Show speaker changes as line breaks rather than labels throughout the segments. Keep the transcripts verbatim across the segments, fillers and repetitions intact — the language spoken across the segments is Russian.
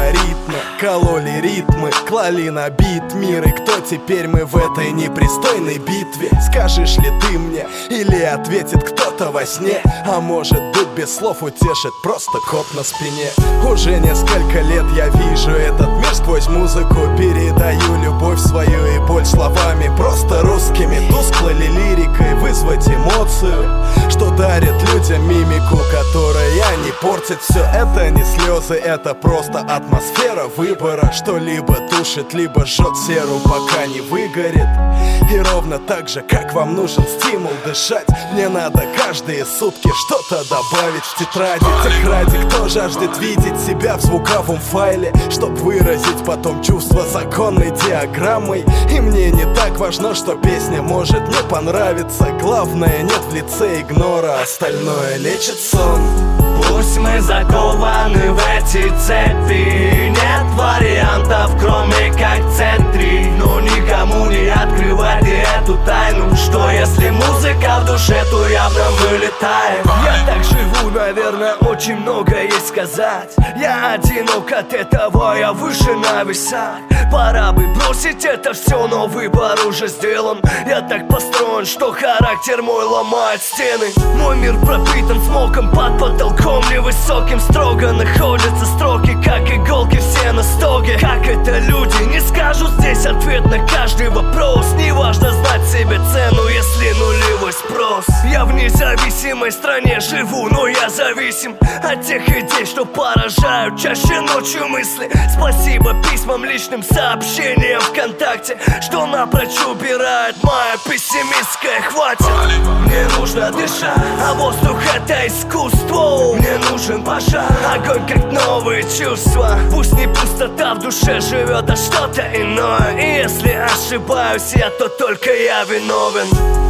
колоритно кололи ритмы, клали на бит мир. И кто теперь мы в этой непристойной битве? Скажешь ли ты мне или ответит кто-то во сне? А может быть без слов утешит просто коп на спине. Уже несколько лет я вижу этот мир сквозь музыку, передаю любовь свою и боль словами, просто русскими. Тускло ли лирикой вызвать эмоцию, что дарит людям мимику, которая не портит все. Это не слезы, это просто атмосфера выбора, что либо тушит, либо жжет серу, пока не выгорит. И ровно так же, как вам нужен стимул дышать, мне надо каждые сутки что-то добавить в тетради. Тех ради, кто жаждет видеть себя в звуковом файле, чтоб выразить потом чувство законной диаграммой. И мне не так важно, что песня может не понравиться, главное нет в лице игнора, остальное лечит сон.
Пусть мы закованы в эти цепи, нет вариантов, кроме как в центре. Но никому не открывайте эту тайну, что если музыка в душе, то явно мы летаем. Я так живу, наверное, очень много есть сказать. Я одинок от этого, я выше на весах. Пора бы бросить это все, но выбор уже сделан. Я так построен, что характер мой ломает стены. Мой мир пропитан смоком, под потолком невысоким строго находятся строки, как иголки все на стоге. Как это люди не скажут здесь ответ на каждый вопрос. Неважно знать себе цену, если нулевой спрос. Я в независимой стране живу, но я зависим от тех идей, что поражают чаще ночью мысли. Спасибо письмам, личным сообщениям ВКонтакте, что напрочь убирает моя пессимистская хватит. Мне нужно дышать, а воздух это искусство. Мне нужен пожар, огонь как новые чувства. Пусть не пустота в душе живет, а что-то иное. И если ошибаюсь я, то только я виновен.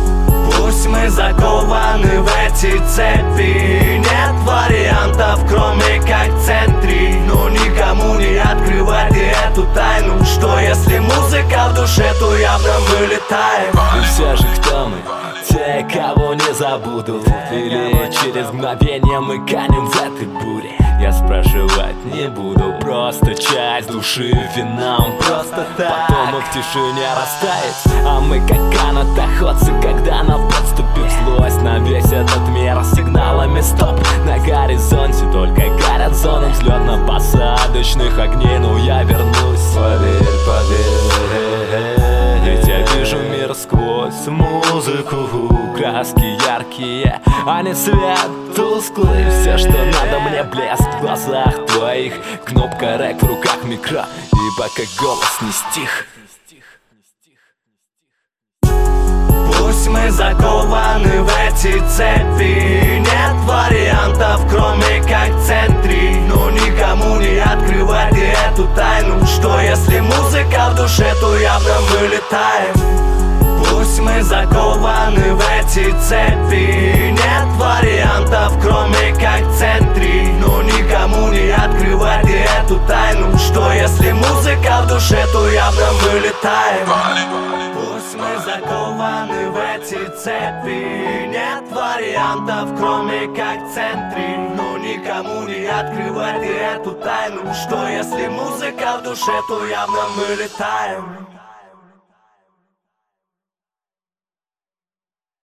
Пусть мы закованы в эти цепи, нет вариантов, кроме как в центре. Но никому не открывайте эту тайну, что если музыка в душе, то явно мы летаем.
И все же кто мы? Те, кого не забудут. Или через мгновение мы канем в этой буре. Я спрашивать не буду, просто часть души вином. Просто так потом в тишине растает. А мы как канатоходцы, когда на подступит злость на весь этот мир сигналами стоп. На горизонте только горят зоны взлетно-посадочных огней. Но я вернусь, поверь, поверь. Ведь я вижу мир сквозь музыку. Краски яркие, а не свет тусклый. Все, что надо мне, блеск в глазах твоих. Кнопка рэк, в руках микро, и пока голос не стих.
Пусть мы закованы в эти цепи, нет вариантов, кроме как в центре. Но никому не открывайте эту тайну, что если музыка в душе, то явно мы летаем. Пусть мы закованы в эти цепи, нет вариантов, кроме как в центре. Но никому не открывайте эту тайну, что если музыка в душе, то явно мы летаем. Пусть мы закованы в эти цепи, нет вариантов, кроме как в центре. Но никому не открывайте эту тайну, что если музыка в душе, то явно мы летаем.